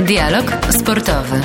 Dialog sportowy.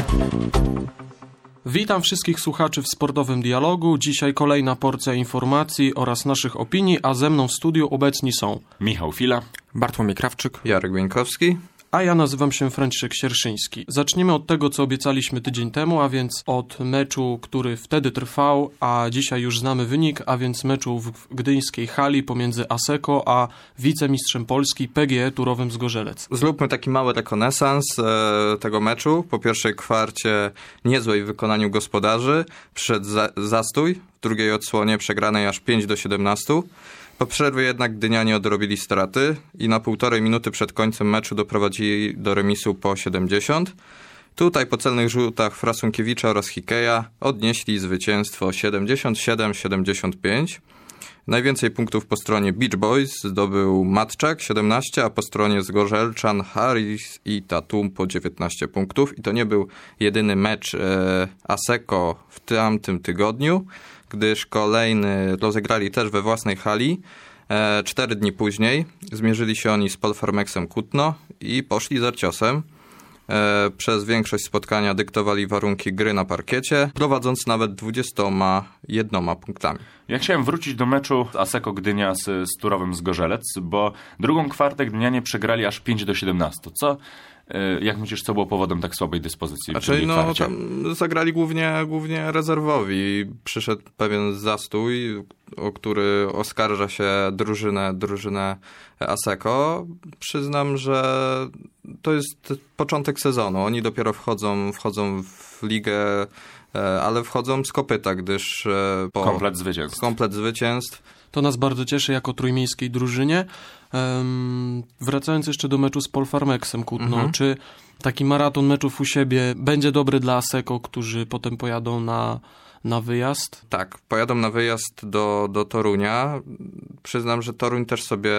Witam wszystkich słuchaczy w Sportowym Dialogu. Dzisiaj kolejna porcja informacji oraz naszych opinii, a ze mną w studiu obecni są Michał Fila, Bartłomiej Krawczyk, Jarek Bieńkowski, a ja nazywam się Franciszek Sierszyński. Zaczniemy od tego, co obiecaliśmy tydzień temu, a więc od meczu, który wtedy trwał, a dzisiaj już znamy wynik, a więc meczu w gdyńskiej hali pomiędzy Asseco a wicemistrzem Polski PGE Turowem Zgorzelec. Zróbmy taki mały rekonesans tego meczu. Po pierwszej kwarcie niezłej w wykonaniu gospodarzy. Przyszedł zastój w drugiej odsłonie przegranej aż 5-17. Po przerwie jednak Gdynianie odrobili straty i na 1,5 minuty przed końcem meczu doprowadzili do remisu po 70. Tutaj po celnych rzutach Frasunkiewicza oraz Hikeja odnieśli zwycięstwo 77-75. Najwięcej punktów po stronie Beach Boys zdobył Matczak 17, a po stronie Zgorzelczan Harris i Tatum po 19 punktów. I to nie był jedyny mecz Asseco w tamtym tygodniu, gdyż kolejny rozegrali też we własnej hali. 4 dni później zmierzyli się oni z Polfarmexem Kutno i poszli za ciosem. Przez większość spotkania dyktowali warunki gry na parkiecie, prowadząc nawet 21 punktami. Ja chciałem wrócić do meczu Asseco Gdynia z Turowem Zgorzelec, bo drugą kwartę Gdynianie przegrali aż 5-17. Jak myślisz, co było powodem tak słabej dyspozycji? Tam zagrali głównie rezerwowi. Przyszedł pewien zastój, o który oskarża się drużynę Asseco. Przyznam, że to jest początek sezonu. Oni dopiero wchodzą w ligę, ale wchodzą z kopyta, gdyż komplet zwycięstw. To nas bardzo cieszy jako trójmiejskiej drużynie. Wracając jeszcze do meczu z Polfarmexem Kutno, czy taki maraton meczów u siebie będzie dobry dla Asseco, którzy potem pojadą na wyjazd? Tak, pojadą na wyjazd do Torunia. Przyznam, że Toruń też sobie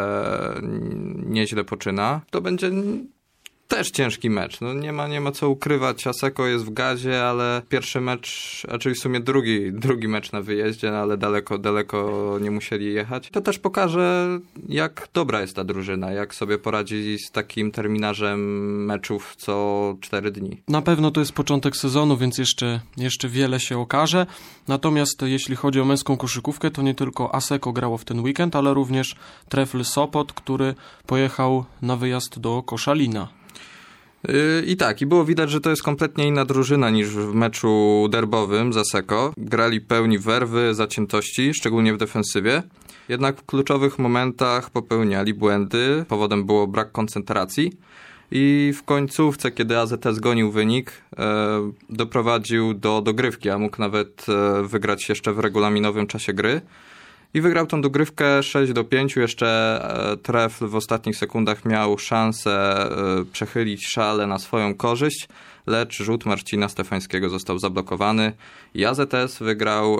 nieźle poczyna. To będzie też ciężki mecz. No nie ma co ukrywać. Asseco jest w gazie, ale pierwszy mecz, a czyli w sumie drugi mecz na wyjeździe, ale daleko nie musieli jechać. To też pokaże, jak dobra jest ta drużyna, jak sobie poradzi z takim terminarzem meczów co 4 dni. Na pewno to jest początek sezonu, więc jeszcze wiele się okaże. Natomiast jeśli chodzi o męską koszykówkę, to nie tylko Asseco grało w ten weekend, ale również Trefl Sopot, który pojechał na wyjazd do Koszalina. I było widać, że to jest kompletnie inna drużyna niż w meczu derbowym z Asseco. Grali pełni werwy, zaciętości, szczególnie w defensywie. Jednak w kluczowych momentach popełniali błędy. Powodem było brak koncentracji. I w końcówce, kiedy AZS gonił wynik, doprowadził do dogrywki, a mógł nawet wygrać jeszcze w regulaminowym czasie gry. I wygrał tą dogrywkę 6-5. Jeszcze Trefl w ostatnich sekundach miał szansę przechylić szale na swoją korzyść, lecz rzut Marcina Stefańskiego został zablokowany i AZS wygrał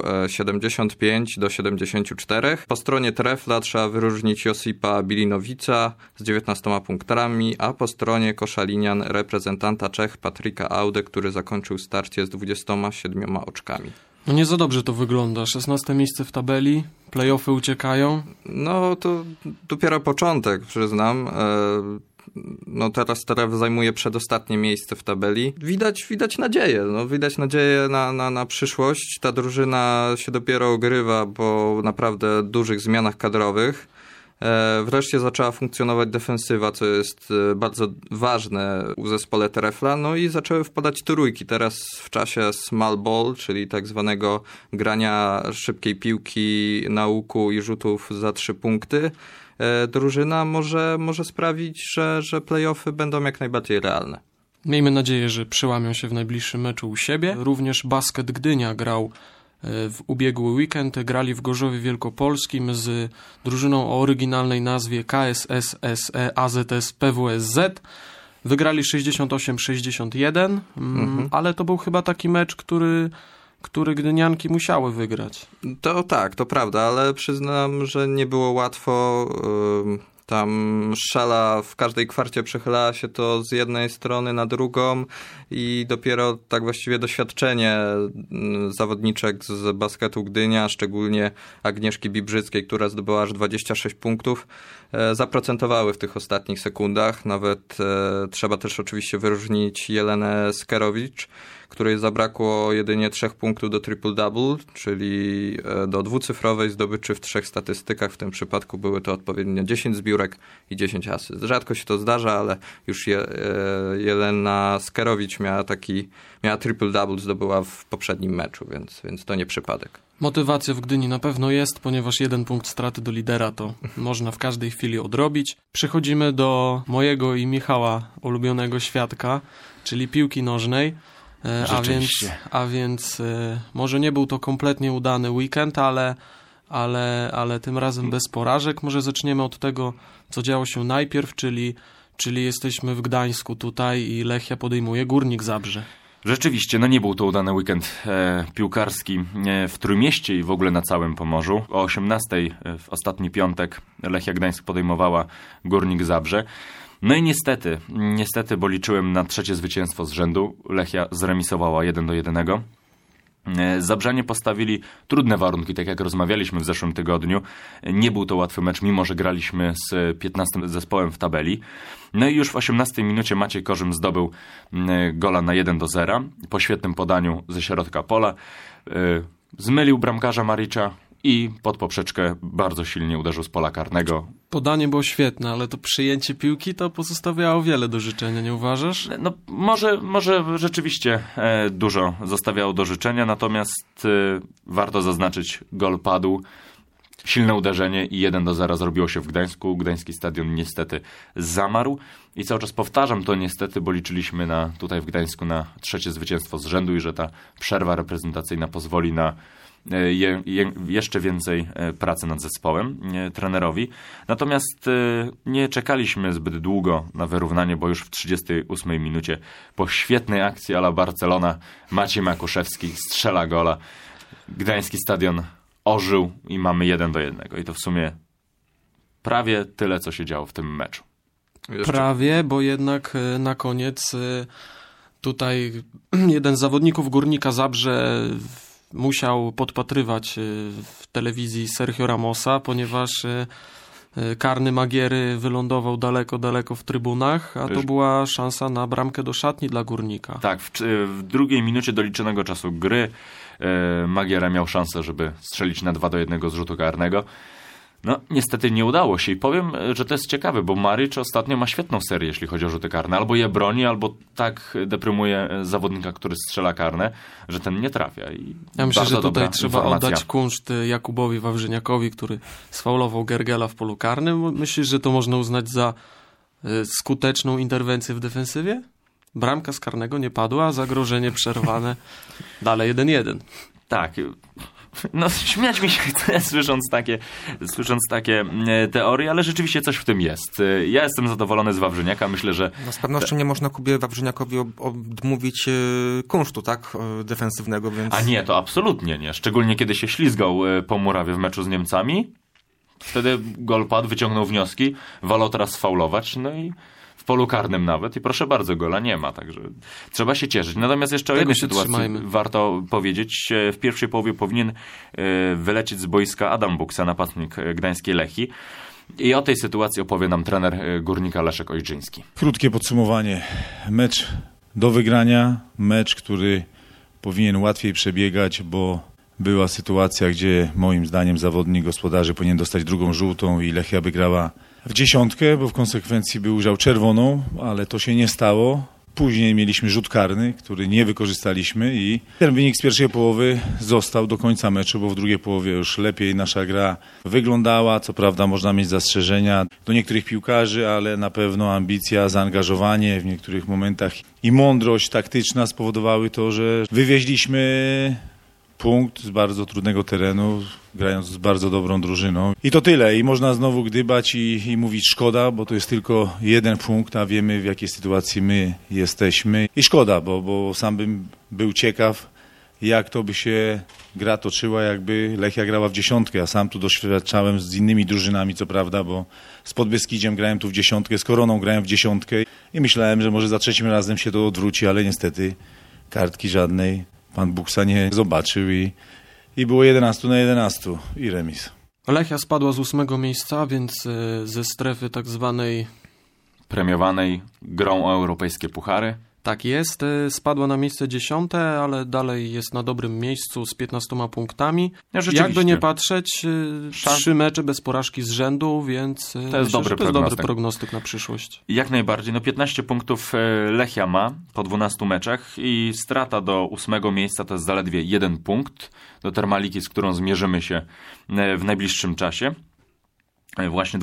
75-74. Po stronie Trefla trzeba wyróżnić Josipa Bilinowica z 19 punktami, a po stronie Koszalinian reprezentanta Czech Patryka Audę, który zakończył starcie z 27 oczkami. No nie za dobrze to wygląda. 16 miejsce w tabeli, play-offy uciekają. No to dopiero początek, przyznam. No teraz Tref zajmuje przedostatnie miejsce w tabeli. Widać nadzieję. Widać nadzieję na przyszłość. Ta drużyna się dopiero ogrywa po naprawdę dużych zmianach kadrowych. Wreszcie zaczęła funkcjonować defensywa, co jest bardzo ważne w zespole Trefla, no i zaczęły wpadać trójki. Teraz w czasie small ball, czyli tak zwanego grania szybkiej piłki na łuku i rzutów za 3 punkty, drużyna może sprawić, że play-offy będą jak najbardziej realne. Miejmy nadzieję, że przełamią się w najbliższym meczu u siebie. Również Basket Gdynia grał w ubiegły weekend. Grali w Gorzowie Wielkopolskim z drużyną o oryginalnej nazwie KSSSE AZS PWSZ. Wygrali 68-61, ale to był chyba taki mecz, który Gdynianki musiały wygrać. To tak, to prawda, ale przyznam, że nie było łatwo. Tam szala w każdej kwarcie przechylała się to z jednej strony na drugą i dopiero tak właściwie doświadczenie zawodniczek z basketu Gdynia, szczególnie Agnieszki Bibrzyckiej, która zdobyła aż 26 punktów, zaprocentowały w tych ostatnich sekundach. Nawet trzeba też oczywiście wyróżnić Jelenę Skerowicz, której zabrakło jedynie 3 punktów do triple-double, czyli do dwucyfrowej zdobyczy w 3 statystykach. W tym przypadku były to odpowiednio 10 zbiórek i 10 asyst. Rzadko się to zdarza, ale już Jelena Skerowicz miała triple-double, zdobyła w poprzednim meczu, więc to nie przypadek. Motywacja w Gdyni na pewno jest, ponieważ 1 punkt straty do lidera to można w każdej chwili odrobić. Przechodzimy do mojego i Michała ulubionego świadka, czyli piłki nożnej. A więc może nie był to kompletnie udany weekend, ale tym razem bez porażek. Może zaczniemy od tego, co działo się najpierw, czyli jesteśmy w Gdańsku tutaj i Lechia podejmuje Górnik Zabrze. Rzeczywiście, nie był to udany weekend piłkarski w Trójmieście i w ogóle na całym Pomorzu. O 18:00 w ostatni piątek Lechia Gdańsk podejmowała Górnik Zabrze. No i niestety, bo liczyłem na 3. zwycięstwo z rzędu. Lechia zremisowała 1-1. Zabrzanie postawili trudne warunki, tak jak rozmawialiśmy w zeszłym tygodniu. Nie był to łatwy mecz, mimo że graliśmy z 15 zespołem w tabeli. No i już w 18 minucie Maciej Korzym zdobył gola na 1-0 po świetnym podaniu ze środka pola. Zmylił bramkarza Maricza i pod poprzeczkę bardzo silnie uderzył z pola karnego. Podanie było świetne, ale to przyjęcie piłki to pozostawiało wiele do życzenia, nie uważasz? No może rzeczywiście dużo zostawiało do życzenia, natomiast warto zaznaczyć, gol padł, silne uderzenie i 1-0 zrobiło się w Gdańsku. Gdański stadion niestety zamarł i cały czas powtarzam to niestety, bo liczyliśmy tutaj w Gdańsku na 3. zwycięstwo z rzędu i że ta przerwa reprezentacyjna pozwoli na jeszcze więcej pracy nad zespołem trenerowi. Natomiast nie czekaliśmy zbyt długo na wyrównanie, bo już w 38 minucie po świetnej akcji a la Barcelona Maciej Makuszewski strzela gola. Gdański stadion ożył i mamy 1-1. I to w sumie prawie tyle, co się działo w tym meczu. Prawie, bo jednak na koniec tutaj jeden z zawodników Górnika Zabrze musiał podpatrywać w telewizji Sergio Ramosa, ponieważ karny Magiery wylądował daleko w trybunach, a to była szansa na bramkę do szatni dla Górnika. Tak, w 2 minucie doliczonego czasu gry Magiera miał szansę, żeby strzelić na 2-1 z rzutu karnego. No, niestety nie udało się i powiem, że to jest ciekawe, bo Maric ostatnio ma świetną serię, jeśli chodzi o rzuty karne. Albo je broni, albo tak deprymuje zawodnika, który strzela karne, że ten nie trafia. I ja myślę, że tutaj trzeba oddać kunszt Jakubowi Wawrzyniakowi, który sfaulował Gergela w polu karnym. Myślisz, że to można uznać za skuteczną interwencję w defensywie? Bramka z karnego nie padła, zagrożenie przerwane. Dalej 1-1. Tak. No, śmiać mi się chce, słysząc takie teorie, ale rzeczywiście coś w tym jest. Ja jestem zadowolony z Wawrzyniaka, myślę, że... No, z pewnością nie można Kubie Wawrzyniakowi odmówić kunsztu, tak, defensywnego, więc... A nie, to absolutnie nie. Szczególnie kiedy się ślizgał po murawie w meczu z Niemcami. Wtedy gol padł, wyciągnął wnioski, wolał teraz faulować, no i w polu karnym nawet i proszę bardzo, gola nie ma, także trzeba się cieszyć. Natomiast jeszcze o jednej sytuacji warto powiedzieć. W pierwszej połowie powinien wylecieć z boiska Adam Buksa, napastnik gdańskiej Lechii. I o tej sytuacji opowie nam trener Górnika Leszek Ojrzyński. Krótkie podsumowanie. Mecz do wygrania, mecz, który powinien łatwiej przebiegać, bo była sytuacja, gdzie moim zdaniem zawodnik gospodarzy powinien dostać 2. żółtą i Lechia by grała w 10, bo w konsekwencji by ujrzał czerwoną, ale to się nie stało. Później mieliśmy rzut karny, który nie wykorzystaliśmy i ten wynik z pierwszej połowy został do końca meczu, bo w drugiej połowie już lepiej nasza gra wyglądała. Co prawda można mieć zastrzeżenia do niektórych piłkarzy, ale na pewno ambicja, zaangażowanie w niektórych momentach i mądrość taktyczna spowodowały to, że wywieźliśmy punkt z bardzo trudnego terenu, grając z bardzo dobrą drużyną. I to tyle. I można znowu gdybać i mówić szkoda, bo to jest tylko 1 punkt, a wiemy, w jakiej sytuacji my jesteśmy. I szkoda, bo sam bym był ciekaw, jak to by się gra toczyła, jakby Lechia grała w dziesiątkę. Ja sam tu doświadczałem z innymi drużynami, co prawda, bo z Podbeskidziem grałem tu w dziesiątkę, z Koroną grałem w dziesiątkę i myślałem, że może za trzecim razem się to odwróci, ale niestety kartki żadnej pan Buksa nie zobaczył i było 11-11 i remis. Lechia spadła z 8 miejsca, więc ze strefy tak zwanej Premiowanej grą o europejskie puchary. tak jest, spadła na miejsce 10, ale dalej jest na dobrym miejscu z 15 punktami. Rzeczywiście. Jakby nie patrzeć, 3 mecze bez porażki z rzędu, więc to jest dobry prognostyk na przyszłość. Jak najbardziej. 15 punktów Lechia ma po 12 meczach i strata do 8 miejsca to jest zaledwie 1 punkt do Termaliki, z którą zmierzymy się w najbliższym czasie. Właśnie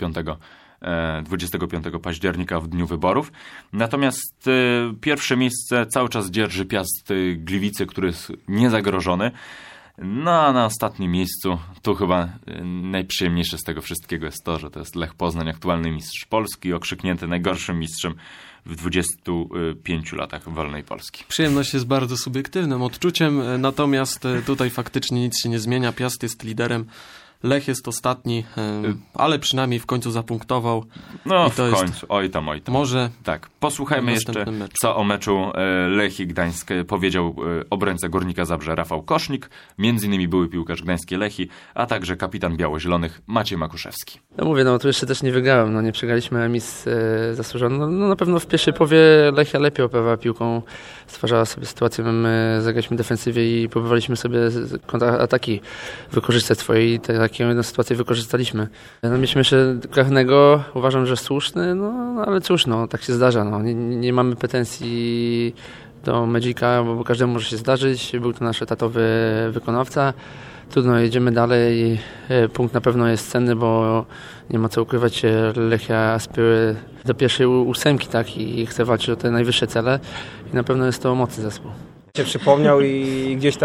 25 października w dniu wyborów. Natomiast pierwsze miejsce cały czas dzierży Piast Gliwice, który jest niezagrożony. No a na ostatnim miejscu, tu chyba najprzyjemniejsze z tego wszystkiego jest to, że to jest Lech Poznań, aktualny mistrz Polski, okrzyknięty najgorszym mistrzem w 25 latach wolnej Polski. Przyjemność jest bardzo subiektywnym odczuciem, natomiast tutaj faktycznie nic się nie zmienia. Piast jest liderem, Lech jest ostatni, ale przynajmniej w końcu zapunktował. No i to w końcu, oj tam. Może tak. Posłuchajmy jeszcze, co o meczu Lechii Gdańsk powiedział obrońca Górnika Zabrze Rafał Kosznik, między innymi były piłkarz gdańskiej Lechii, a także kapitan biało-zielonych Maciej Makuszewski. No mówię, tu jeszcze też nie wygrałem, nie przegraliśmy remis zasłużony. No na pewno w pierwszej połowie Lechia lepiej operowała piłką, stwarzała sobie sytuację, my zagraliśmy defensywie i próbowaliśmy sobie kontrataki wykorzystać swoje i taką jedną sytuację wykorzystaliśmy. Mieliśmy jeszcze karnego, uważam, że słuszny, ale cóż, tak się zdarza. Nie mamy pretensji do Magica, bo każdemu może się zdarzyć. Był to nasz etatowy wykonawca. Trudno, jedziemy dalej. Punkt na pewno jest cenny, bo nie ma co ukrywać. Lechia aspiruje do pierwszej 8, tak, i chce walczyć o te najwyższe cele. I na pewno jest to mocny zespół. Się przypomniał i gdzieś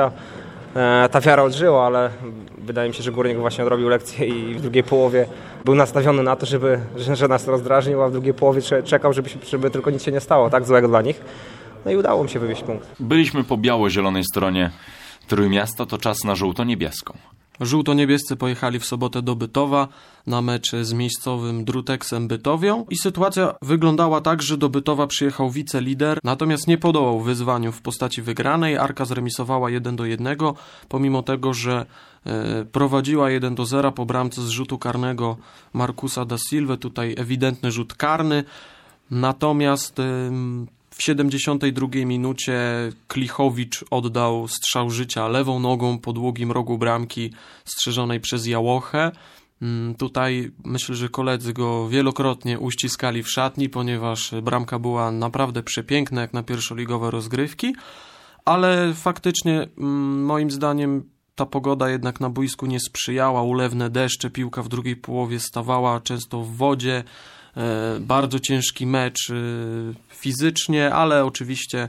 ta wiara odżyła, ale wydaje mi się, że Górnik właśnie odrobił lekcję i w drugiej połowie był nastawiony na to, że nas rozdrażnił, a w drugiej połowie czekał, żeby tylko nic się nie stało, tak złego dla nich. No i udało mi się wywieźć punkt. Byliśmy po biało-zielonej stronie Trójmiasta, to czas na żółto-niebieską. Żółto-niebiescy pojechali w sobotę do Bytowa na mecz z miejscowym Druteksem Bytowią i sytuacja wyglądała tak, że do Bytowa przyjechał wicelider, natomiast nie podołał wyzwaniu w postaci wygranej. Arka zremisowała 1-1, pomimo tego, że prowadziła 1-0 po bramce z rzutu karnego Marcusa da Silva, tutaj ewidentny rzut karny, natomiast w 72 minucie Klichowicz oddał strzał życia lewą nogą po długim rogu bramki strzeżonej przez Jałochę. Tutaj myślę, że koledzy go wielokrotnie uściskali w szatni, ponieważ bramka była naprawdę przepiękna jak na pierwszoligowe rozgrywki, ale faktycznie moim zdaniem ta pogoda jednak na boisku nie sprzyjała, ulewne deszcze, piłka w drugiej połowie stawała często w wodzie. Bardzo ciężki mecz fizycznie, ale oczywiście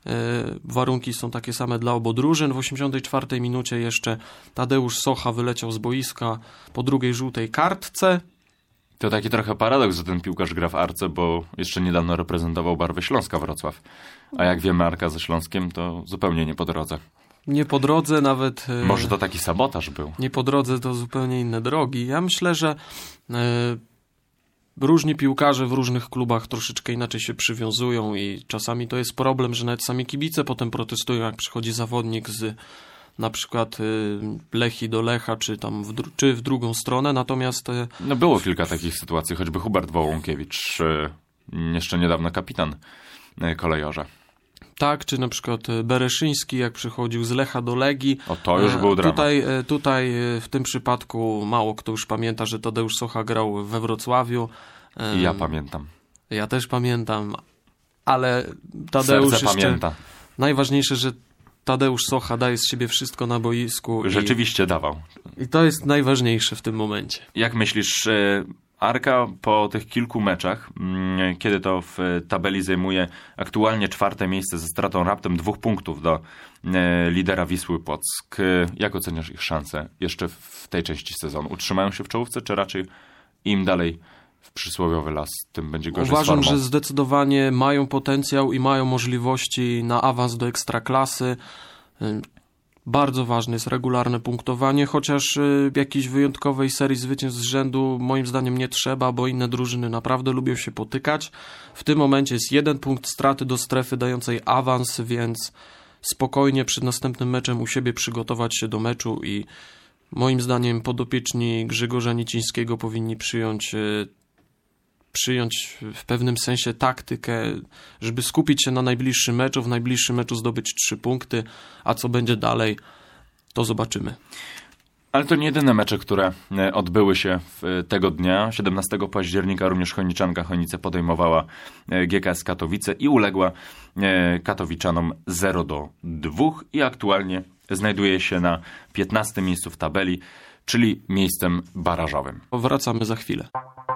warunki są takie same dla obu drużyn. W 84 minucie jeszcze Tadeusz Socha wyleciał z boiska po drugiej żółtej kartce. To taki trochę paradoks, że ten piłkarz gra w Arce, bo jeszcze niedawno reprezentował barwy Śląska Wrocław. A jak wiemy, Arka ze Śląskiem to zupełnie nie po drodze. Nie po drodze nawet... Może to taki sabotaż był. Nie po drodze to zupełnie inne drogi. Ja myślę, że różni piłkarze w różnych klubach troszeczkę inaczej się przywiązują i czasami to jest problem, że nawet sami kibice potem protestują, jak przychodzi zawodnik z na przykład Lechii do Lecha, czy w drugą stronę, natomiast... No było kilka takich sytuacji, choćby Hubert Wołąkiewicz, jeszcze niedawno kapitan Kolejorza. Tak, czy na przykład Bereszyński, jak przychodził z Lecha do Legii. O, to już był dramat. Tutaj w tym przypadku mało kto już pamięta, że Tadeusz Socha grał we Wrocławiu. I ja pamiętam. Ja też pamiętam, ale Tadeusz Serce pamięta. Najważniejsze, że Tadeusz Socha daje z siebie wszystko na boisku. Rzeczywiście dawał. I to jest najważniejsze w tym momencie. Jak myślisz, Arka po tych kilku meczach, kiedy to w tabeli zajmuje aktualnie 4. miejsce ze stratą raptem 2 punktów do lidera Wisły Płock, jak oceniasz ich szanse jeszcze w tej części sezonu? Utrzymają się w czołówce, czy raczej im dalej w przysłowiowy las, tym będzie gorzej z formą? Uważam, że zdecydowanie mają potencjał i mają możliwości na awans do Ekstraklasy. Bardzo ważne jest regularne punktowanie, chociaż jakiejś wyjątkowej serii zwycięstw z rzędu moim zdaniem nie trzeba, bo inne drużyny naprawdę lubią się potykać. W tym momencie jest 1 punkt straty do strefy dającej awans, więc spokojnie przed następnym meczem u siebie przygotować się do meczu i moim zdaniem podopieczni Grzegorza Nicińskiego powinni przyjąć w pewnym sensie taktykę, żeby skupić się na najbliższym meczu, w najbliższym meczu zdobyć 3 punkty, a co będzie dalej, to zobaczymy. Ale to nie jedyne mecze, które odbyły się tego dnia. 17 października również Chojniczanka Chojnice podejmowała GKS Katowice i uległa katowiczanom 0-2 i aktualnie znajduje się na 15. miejscu w tabeli, czyli miejscem barażowym. Wracamy za chwilę.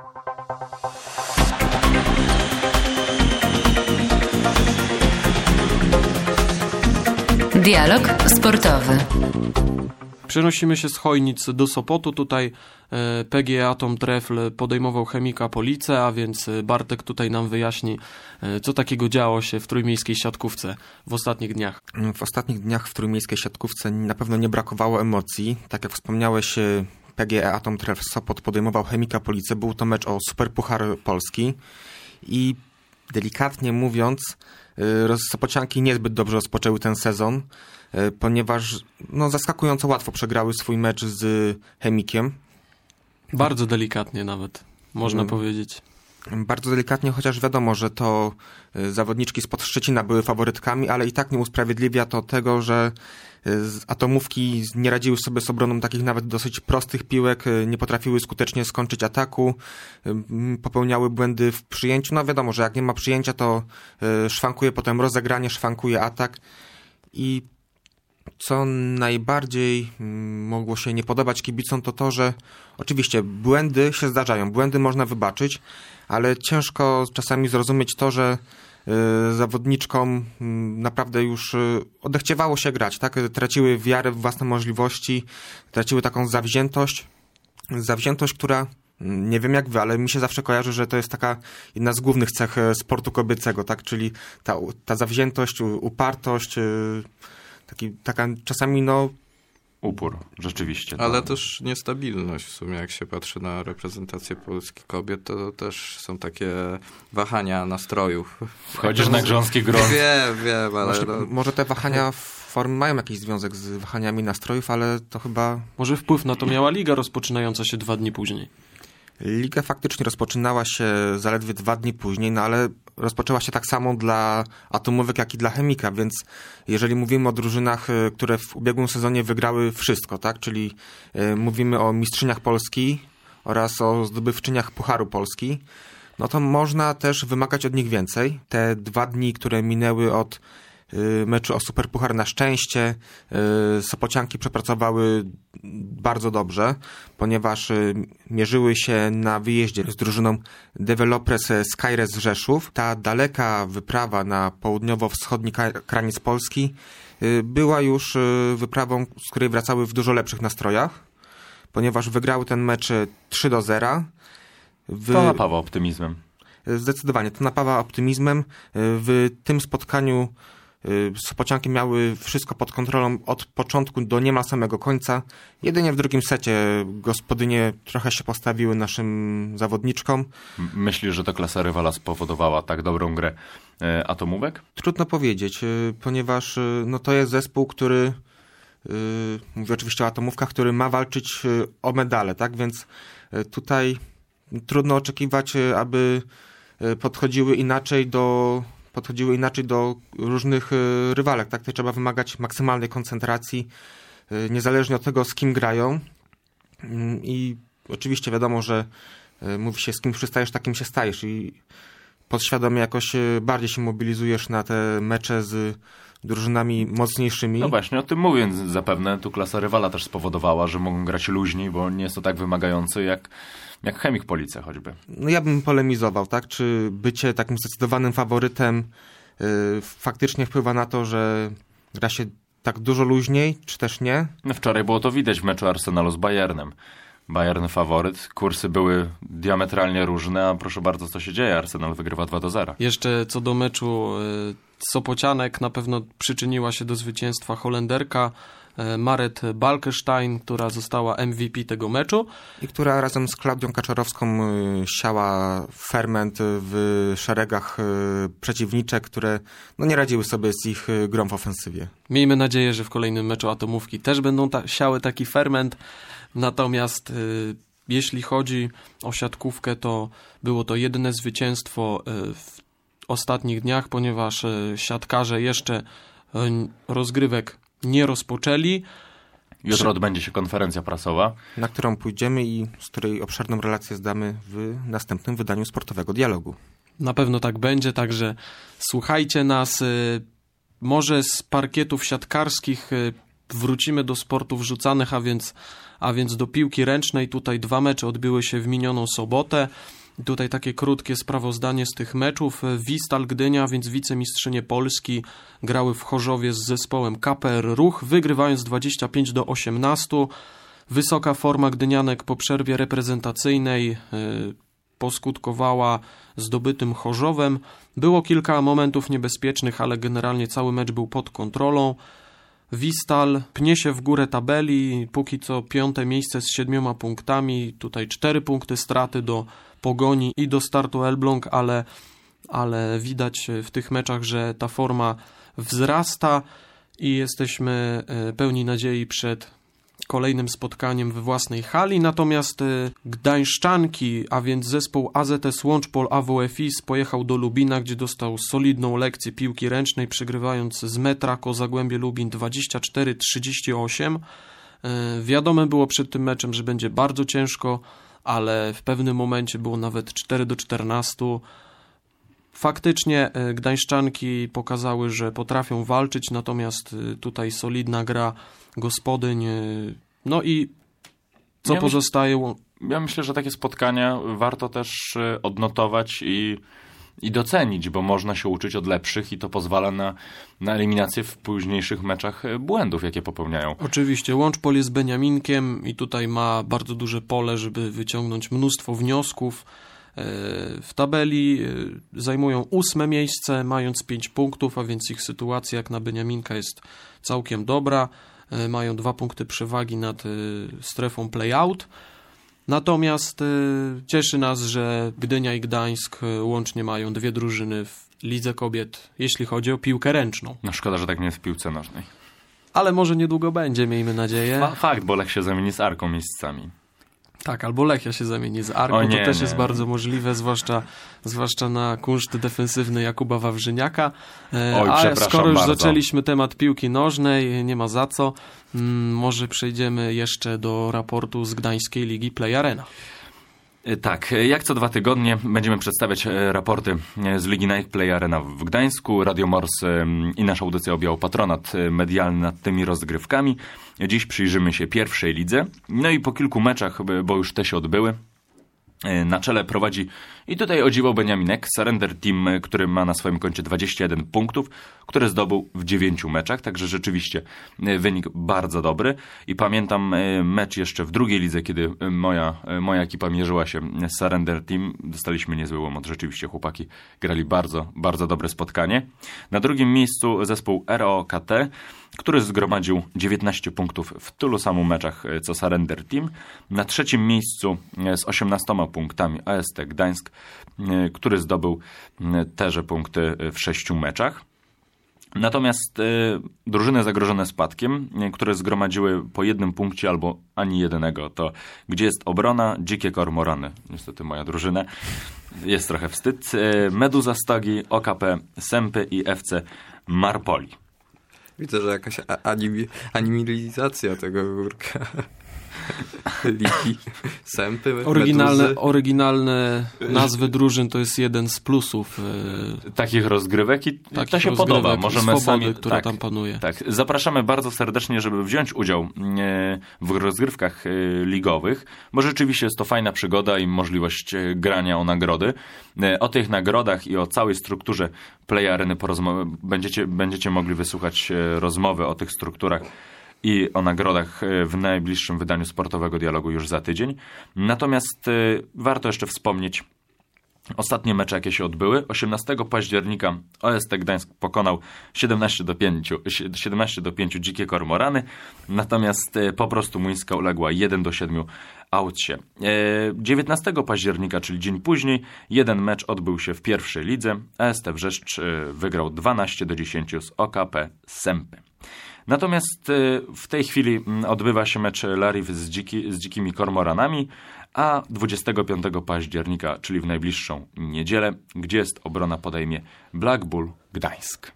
Dialog sportowy. Przenosimy się z Chojnic do Sopotu. Tutaj PGE Atom Trefl podejmował Chemika Police, a więc Bartek tutaj nam wyjaśni, co takiego działo się w trójmiejskiej siatkówce w ostatnich dniach. W ostatnich dniach w trójmiejskiej siatkówce na pewno nie brakowało emocji. Tak jak wspomniałeś, PGE Atom Trefl Sopot podejmował Chemika Police. Był to mecz o Superpuchar Polski i delikatnie mówiąc, Sopocianki niezbyt dobrze rozpoczęły ten sezon, ponieważ zaskakująco łatwo przegrały swój mecz z Chemikiem. Bardzo delikatnie nawet, można powiedzieć. Bardzo delikatnie, chociaż wiadomo, że to zawodniczki spod Szczecina były faworytkami, ale i tak nie usprawiedliwia to tego, że atomówki nie radziły sobie z obroną takich nawet dosyć prostych piłek, nie potrafiły skutecznie skończyć ataku, popełniały błędy w przyjęciu. No wiadomo, że jak nie ma przyjęcia, to szwankuje potem rozegranie, szwankuje atak i co najbardziej mogło się nie podobać kibicom, to, że oczywiście błędy się zdarzają, błędy można wybaczyć, ale ciężko czasami zrozumieć to, że zawodniczkom naprawdę już odechciewało się grać, tak? Traciły wiarę w własne możliwości, traciły taką zawziętość, która nie wiem jak wy, ale mi się zawsze kojarzy, że to jest taka jedna z głównych cech sportu kobiecego, tak? Czyli ta zawziętość, upartość, taka czasami upór, rzeczywiście. Ale też niestabilność w sumie, jak się patrzy na reprezentację polskich kobiet, to też są takie wahania nastrojów. Wchodzisz na grząski grunt. Wiem, ale... Może te wahania formy mają jakiś związek z wahaniami nastrojów, ale to chyba... Może wpływ na to miała liga rozpoczynająca się 2 dni później. Liga faktycznie rozpoczynała się zaledwie 2 dni później, ale rozpoczęła się tak samo dla atomówek, jak i dla Chemika, więc jeżeli mówimy o drużynach, które w ubiegłym sezonie wygrały wszystko, tak, czyli mówimy o mistrzyniach Polski oraz o zdobywczyniach Pucharu Polski, no to można też wymagać od nich więcej. Te 2 dni, które minęły od meczu o Superpuchar, na szczęście Sopocianki przepracowały bardzo dobrze, ponieważ mierzyły się na wyjeździe z drużyną Developers Skyres Rzeszów. Ta daleka wyprawa na południowo-wschodni kraniec Polski była już wyprawą, z której wracały w dużo lepszych nastrojach, ponieważ wygrały ten mecz 3-0. To napawa optymizmem. Zdecydowanie, to napawa optymizmem. W tym spotkaniu Sopocianki miały wszystko pod kontrolą od początku do niemal samego końca. Jedynie w drugim secie gospodynie trochę się postawiły naszym zawodniczkom. Myślisz, że to klasa rywala spowodowała tak dobrą grę atomówek? Trudno powiedzieć, ponieważ to jest zespół, który, mówię oczywiście o atomówkach, który ma walczyć o medale, tak? Więc tutaj trudno oczekiwać, aby podchodziły inaczej do różnych rywalek, tak? Tutaj trzeba wymagać maksymalnej koncentracji, niezależnie od tego, z kim grają. I oczywiście wiadomo, że mówi się, z kim przystajesz, takim się stajesz i podświadomie jakoś bardziej się mobilizujesz na te mecze z drużynami mocniejszymi. No właśnie, o tym mówię. Zapewne tu klasa rywala też spowodowała, że mogą grać luźniej, bo nie jest to tak wymagające jak Chemik Police choćby. No ja bym polemizował, tak? Czy bycie takim zdecydowanym faworytem faktycznie wpływa na to, że gra się tak dużo luźniej, czy też nie? No wczoraj było to widać w meczu Arsenalu z Bayernem. Bayern faworyt. Kursy były diametralnie różne, a proszę bardzo, co się dzieje. Arsenal wygrywa 2-0. Jeszcze co do meczu Sopocianek, na pewno przyczyniła się do zwycięstwa Holenderka Maret Balkestein, która została MVP tego meczu. I która razem z Klaudią Kaczorowską siała ferment w szeregach przeciwniczek, które nie radziły sobie z ich grą w ofensywie. Miejmy nadzieję, że w kolejnym meczu Atomówki też będą siały taki ferment. Natomiast jeśli chodzi o siatkówkę, to było to jedyne zwycięstwo w ostatnich dniach, ponieważ siatkarze jeszcze rozgrywek nie rozpoczęli. Jutro odbędzie się konferencja prasowa, na którą pójdziemy i z której obszerną relację zdamy w następnym wydaniu Sportowego Dialogu. Na pewno tak będzie, także słuchajcie nas. Może z parkietów siatkarskich wrócimy do sportów rzucanych, a więc do piłki ręcznej. Tutaj 2 mecze odbyły się w minioną sobotę. Tutaj takie krótkie sprawozdanie z tych meczów. Wistal Gdynia, więc wicemistrzynie Polski, grały w Chorzowie z zespołem KPR Ruch, wygrywając 25-18. Wysoka forma gdynianek po przerwie reprezentacyjnej poskutkowała zdobytym Chorzowem. Było kilka momentów niebezpiecznych, ale generalnie cały mecz był pod kontrolą. Wistal pnie się w górę tabeli, póki co 5. miejsce z 7 punktami. Tutaj 4 punkty straty do Pogoni i do Startu Elbląg, ale widać w tych meczach, że ta forma wzrasta i jesteśmy pełni nadziei przed kolejnym spotkaniem we własnej hali. Natomiast gdańszczanki, a więc zespół AZS Łączpol AWF-IS pojechał do Lubina, gdzie dostał solidną lekcję piłki ręcznej, przegrywając z Metrako Zagłębie Lubin 24-38. Wiadome było przed tym meczem, że będzie bardzo ciężko, ale w pewnym momencie było nawet 4-14. Faktycznie gdańszczanki pokazały, że potrafią walczyć, natomiast tutaj solidna gra gospodyń. No i co pozostaje? Ja myślę, że takie spotkania warto też odnotować i docenić, bo można się uczyć od lepszych i to pozwala na eliminację w późniejszych meczach błędów, jakie popełniają. Oczywiście, Łączpol jest Beniaminkiem i tutaj ma bardzo duże pole, żeby wyciągnąć mnóstwo wniosków. W tabeli zajmują 8. miejsce, mając 5 punktów, a więc ich sytuacja jak na Beniaminka jest całkiem dobra. Mają 2 punkty przewagi nad strefą play-out. Natomiast cieszy nas, że Gdynia i Gdańsk łącznie mają 2 drużyny w Lidze Kobiet, jeśli chodzi o piłkę ręczną. No szkoda, że tak nie jest w piłce nożnej. Ale może niedługo będzie, miejmy nadzieję. Fakt, bo Lech się zamieni z Arką miejscami. Tak, albo Lechia się zamieni z Arką, to też jest bardzo możliwe, zwłaszcza na kunszt defensywny Jakuba Wawrzyniaka. A skoro już zaczęliśmy temat piłki nożnej, nie ma za co, może przejdziemy jeszcze do raportu z Gdańskiej Ligi Play Arena. Tak, jak co 2 tygodnie będziemy przedstawiać raporty z Ligi Night Play Arena w Gdańsku. Radio Mors i nasza audycja objęło patronat medialny nad tymi rozgrywkami. Dziś przyjrzymy się pierwszej lidze. No i po kilku meczach, bo już te się odbyły, na czele prowadzi i tutaj o dziwo Beniaminek, Surrender Team, który ma na swoim koncie 21 punktów, które zdobył w 9 meczach, także rzeczywiście wynik bardzo dobry. I pamiętam mecz jeszcze w drugiej lidze, kiedy moja ekipa mierzyła się z Surrender Team. Dostaliśmy niezły łomot, rzeczywiście chłopaki grali bardzo, bardzo dobre spotkanie. Na drugim miejscu zespół ROKT, który zgromadził 19 punktów w tylu samych meczach co Surrender Team. Na trzecim miejscu z 18 punktami AST Gdańsk, który zdobył teże punkty w 6 meczach. Natomiast drużyny zagrożone spadkiem, które zgromadziły po 1 punkcie albo ani jednego, to gdzie jest obrona? Dzikie Kormorany, niestety moja drużyna, jest trochę wstyd. Meduza Stogi, OKP Sępy i FC Marpoli. Widzę, że jakaś animalizacja tego górka. Ligi, Sępy, oryginalne nazwy drużyn to jest jeden z plusów takich rozgrywek i to się podoba. Możemy swobody, sami, która tam panuje. Tak, zapraszamy bardzo serdecznie, żeby wziąć udział w rozgrywkach ligowych, bo rzeczywiście jest to fajna przygoda i możliwość grania o nagrody. O tych nagrodach i o całej strukturze Play Areny będziecie mogli wysłuchać rozmowy o tych strukturach i o nagrodach w najbliższym wydaniu Sportowego Dialogu już za tydzień. Natomiast warto jeszcze wspomnieć ostatnie mecze, jakie się odbyły. 18 października OST Gdańsk pokonał 17-5 Dzikie Kormorany, natomiast po prostu Muńska uległa 1-7 Autsie. 19 października, czyli dzień później, jeden mecz odbył się w pierwszej lidze. AST Wrzeszcz wygrał 12-10 z OKP Sępy. Natomiast w tej chwili odbywa się mecz Lariv z Dzikimi Kormoranami, a 25 października, czyli w najbliższą niedzielę, gdzie jest obrona, podejmie Black Bull Gdańsk.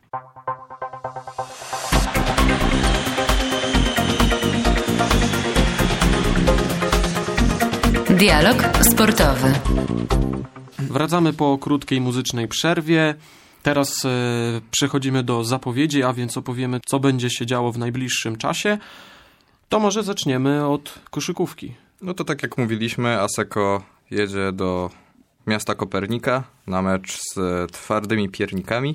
Dialog sportowy. Wracamy po krótkiej muzycznej przerwie. Teraz przechodzimy do zapowiedzi, a więc opowiemy, co będzie się działo w najbliższym czasie. To może zaczniemy od koszykówki. No to tak jak mówiliśmy, Asseco jedzie do miasta Kopernika na mecz z twardymi piernikami,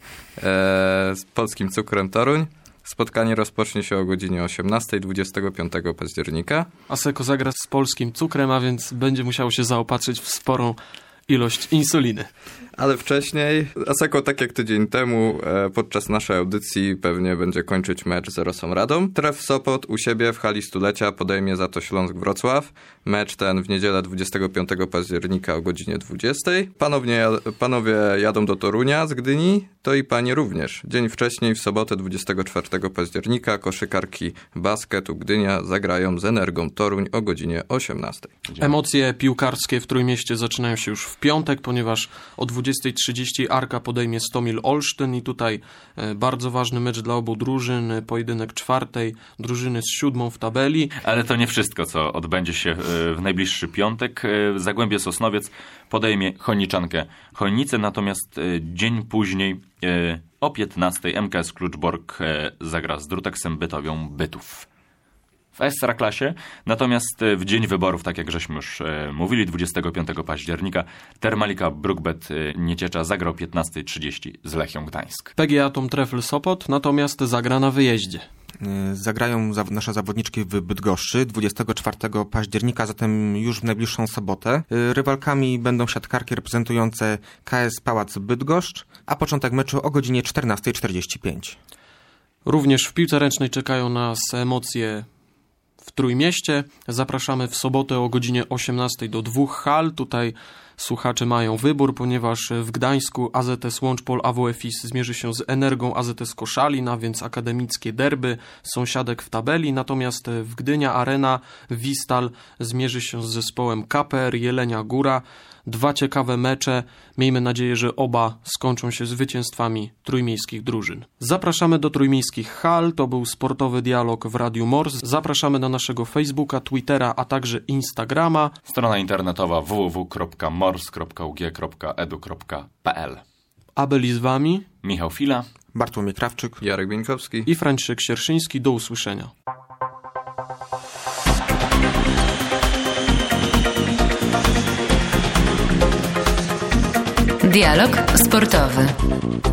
z Polskim Cukrem Toruń. Spotkanie rozpocznie się o godzinie 18 25 października. Asseco zagra z Polskim Cukrem, a więc będzie musiało się zaopatrzyć w sporą ilość insuliny. Ale wcześniej Asseco, tak jak tydzień temu, podczas naszej audycji pewnie będzie kończyć mecz z Rosą Radom. Tref Sopot u siebie w hali stulecia podejmie za to Śląsk Wrocław. Mecz ten w niedzielę 25 października o godzinie 20. Panowie jadą do Torunia z Gdyni, to i panie również. Dzień wcześniej, w sobotę 24 października, koszykarki Basketu Gdynia zagrają z Energą Toruń o godzinie 18. Emocje piłkarskie w Trójmieście zaczynają się już w piątek, ponieważ o 20:30 Arka podejmie Stomil Olsztyn i tutaj bardzo ważny mecz dla obu drużyn, pojedynek czwartej drużyny z 7 w tabeli. Ale to nie wszystko, co odbędzie się w najbliższy piątek. Zagłębie Sosnowiec podejmie Chojniczankę Chojnice, natomiast dzień później o 15 MKS Kluczbork zagra z Druteksem Bytowią Bytów. W Ekstraklasie, natomiast w dzień wyborów, tak jak żeśmy już mówili, 25 października, Termalika Brukbet Nieciecza zagra o 15:30 z Lechią Gdańsk. PGA Atom Trefl Sopot natomiast zagra na wyjeździe. Zagrają nasze zawodniczki w Bydgoszczy 24 października, zatem już w najbliższą sobotę. Rywalkami będą siatkarki reprezentujące KS Pałac Bydgoszcz, a początek meczu o godzinie 14:45. Również w piłce ręcznej czekają nas emocje w Trójmieście. Zapraszamy w sobotę o godzinie 18 do 2 hal. Tutaj słuchacze mają wybór, ponieważ w Gdańsku AZS Łączpol AWF-IS zmierzy się z Energą AZS Koszalin, a więc akademickie derby sąsiadek w tabeli. Natomiast w Gdynia Arena Wistal zmierzy się z zespołem KPR Jelenia Góra. Dwa ciekawe mecze. Miejmy nadzieję, że oba skończą się zwycięstwami trójmiejskich drużyn. Zapraszamy do trójmiejskich hal. To był sportowy dialog w Radiu Mors. Zapraszamy na naszego Facebooka, Twittera, a także Instagrama. Strona internetowa www.mors.ug.edu.pl. A byli z wami Michał Fila, Bartłomiej Krawczyk, Jarek Bieńkowski i Franciszek Sierszyński. Do usłyszenia. Dialog sportowy.